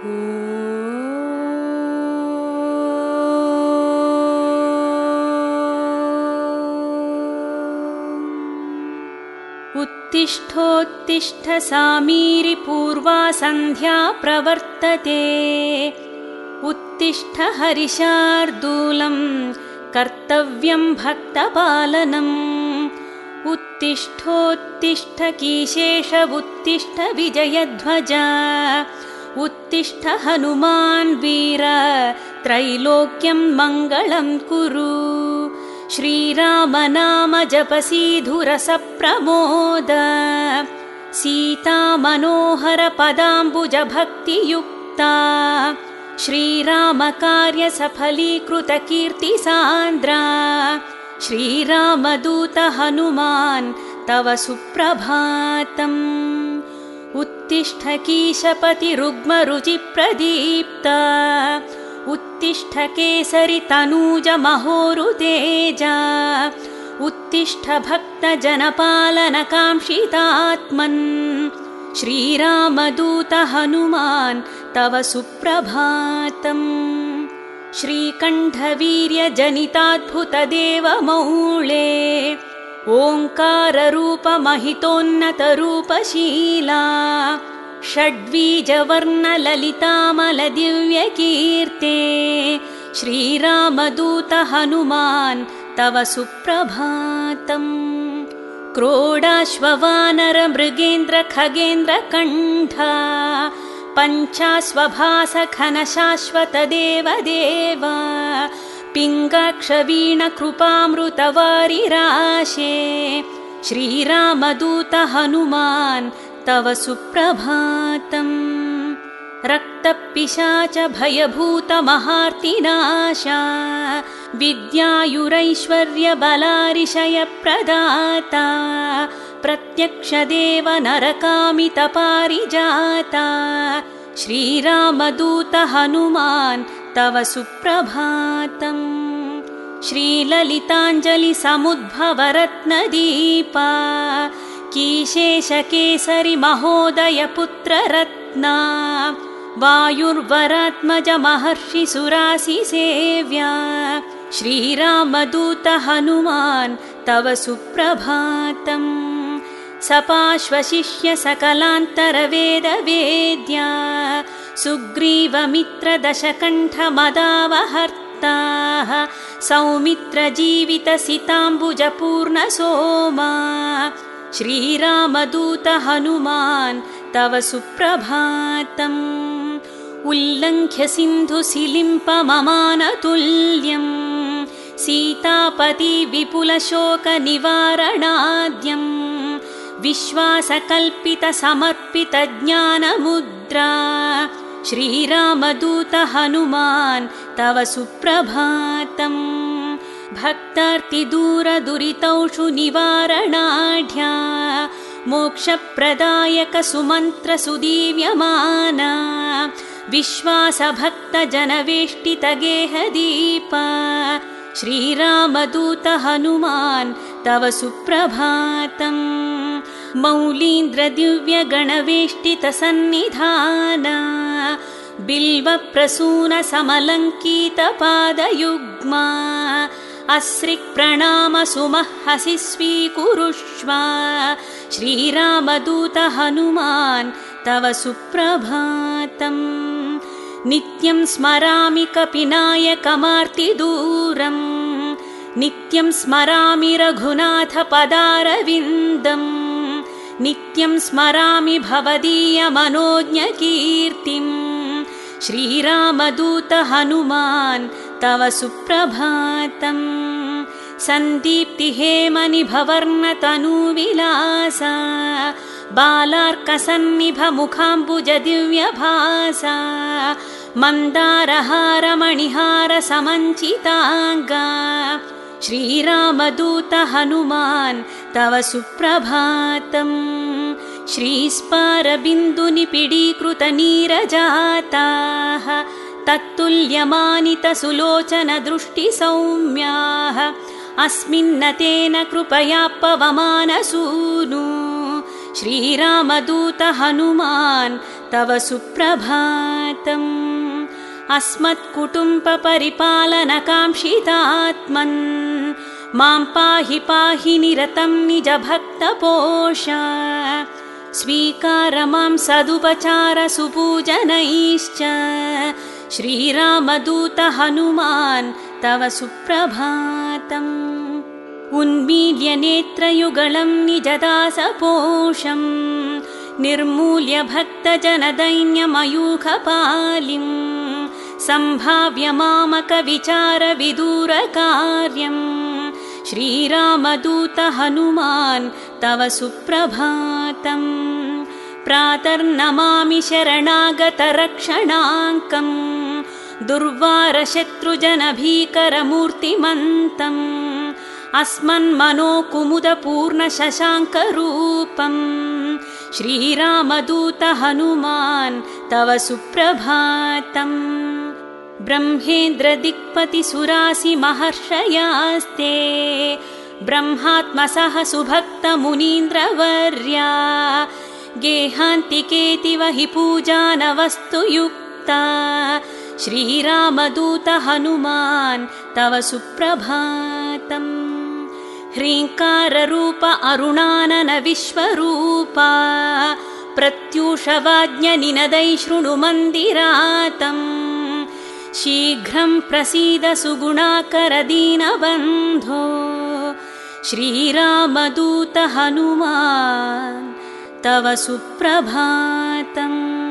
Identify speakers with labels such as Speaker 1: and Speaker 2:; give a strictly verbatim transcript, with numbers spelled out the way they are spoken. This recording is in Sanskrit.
Speaker 1: उत्तिष्ठोत्तिष्ठ सामीरि पूर्वा सन्ध्या प्रवर्तते उत्तिष्ठ हरिशार्दूलं कर्तव्यं भक्तपालनम् उत्तिष्ठोत्तिष्ठ कीशेष उत्तिष्ठ विजयध्वज उत्तिष्ठ हनुमान् वीर त्रैलोक्यं मङ्गलं कुरु श्रीराम नाम जपसि धुरस प्रमोद सीता मनोहर पदाम्बुज भक्तियुक्ता श्रीराम कार्य सफलीकृत कीर्ति सान्द्रा श्रीरामदूत हनुमान् तव सुप्रभातम् उत्तिष्ठ कीशपति रुग्म रुचि प्रदीप्ता उत्तिष्ठ केसरि तनूज महोरुतेजा उत्तिष्ठ भक्त जनपालन काङ्क्षितात्मन् श्रीरामदूत हनुमान् तव सुप्रभातम् श्रीकण्ठवीर्य जनिताद्भुत देवमौळे ओङ्कार रूप महितोन्नत रूपशीला षड्वीजवर्ण ललितामल दिव्यकीर्ते श्रीरामदूत हनुमान् तव सुप्रभातम् क्रोडाश्ववानर मृगेन्द्र खगेन्द्र कण्ठा पञ्चाश्वभास घन शाश्वत देव देव पिङ्गाक्ष वीण कृपामृत वारिराशे श्रीरामदूत हनुमान् तव सुप्रभातम् रक्तपिशाच भयभूत महार्तिनाशा विद्यायुरैश्वर्य बलारिशय प्रदाता प्रत्यक्ष देव नरकामित पारिजाता श्रीरामदूत हनुमान् तव सुप्रभातम् श्रीललिताञ्जलि समुद्भव रत्नदीपा कीशेष केसरि महोदय पुत्र रत्ना वायुर्वरात्मज महर्षि सुरासि सेव्या श्रीरामदूत हनुमान् तव सुप्रभातम् सपाश्वशिष्य सकलान्तर वेद वेद्या सुग्रीवमित्र दशकण्ठ मदावहर्ता सौमित्र जीवित सिताम्बुज पूर्ण सोमा श्रीरामदूत हनुमान् तव सुप्रभातम् उल्लङ्घ्य सिन्धु सिलिम्प ममानतुल्यम् सीतापति विपुल शोक निवारणाद्यम् विश्वासकल्पित समर्पित ज्ञानमुद्रा श्रीरामदूत हनुमान् तव सुप्रभातम् भक्तार्तिदूर दुरितौषु निवारणाढ्या मोक्षप्रदायक सुमन्त्र सुदीव्यमाना विश्वास भक्त जनवेष्टित गेहदीपा श्रीरामदूत हनुमान् तव सुप्रभातम् मौलीन्द्र दिव्य गणवेष्टित सन्निधाना बिल्व प्रसून समलङ्कित पादयुग्मा अस्रिक् प्रणाम सुमहसि स्वीकुरुष्व श्रीरामदूत हनुमान् तव सुप्रभातम् नित्यं स्मरामि कपिनायकमार्तिदूरम् नित्यं स्मरामि रघुनाथ पदारविन्दम् नित्यं स्मरामि भवदीय मनोज्ञकीर्तिम् श्रीरामदूत हनुमान् तव सुप्रभातम् सन्दीप्ति हेमनिभवर्ण तनुविलासा बालार्कसन्निभ मुखाम्बुज दिव्यभासा मन्दारहार मणिहार समञ्चिताङ्गा श्रीरामदूत हनुमान् तव सुप्रभातम् श्रीस्पारबिन्दुनिपिडीकृत नीरजाताः तत्तुल्यमानित सुलोचन दृष्टि सौम्याः अस्मिन्नतेन कृपया पवमान सूनु श्रीरामदूत हनुमान् तव सुप्रभातम् अस्मत्कुटुम्बपरिपालनकाङ्क्षितात्मन् मां पाहि पाहि निरतं निजभक्तपोष स्वीकार मां सदुपचार सुपूजनैश्च श्रीरामदूत हनुमान् तव सुप्रभातम् उन्मील्य नेत्रयुगलं निजदासपोषम् निर्मूल्य भक्तजनदैन्यमयूखपालिं सम्भाव्य मामकविचारविदूरकार्यम् श्रीरामदूत हनुमान् तव सुप्रभातम् प्रातर्नमामि शरणागतरक्षणाङ्कम् दुर्वारशत्रुजनभीकरमूर्तिमन्तम् अस्मन्मनोकुमुदपूर्णशशाङ्करूपम् श्रीरामदूत हनुमान् तव सुप्रभातम् ब्रह्मेन्द्रदिक्पतिसुरासि महर्षयास्ते ब्रह्मात्मसः सुभक्तमुनीन्द्रवर्या गेहान्तिकेति वहि पूजानवस्तुयुक्ता श्रीरामदूत हनुमान् तव सुप्रभातम् ह्रीङ्काररूप अरुणानन विश्वरूपा प्रत्यूषवाज्ञनिनदै शृणु मन्दिरातम् शीघ्रं प्रसीद सुगुणाकर दीनबन्धो श्रीरामदूत हनुमान् तव सुप्रभातम्।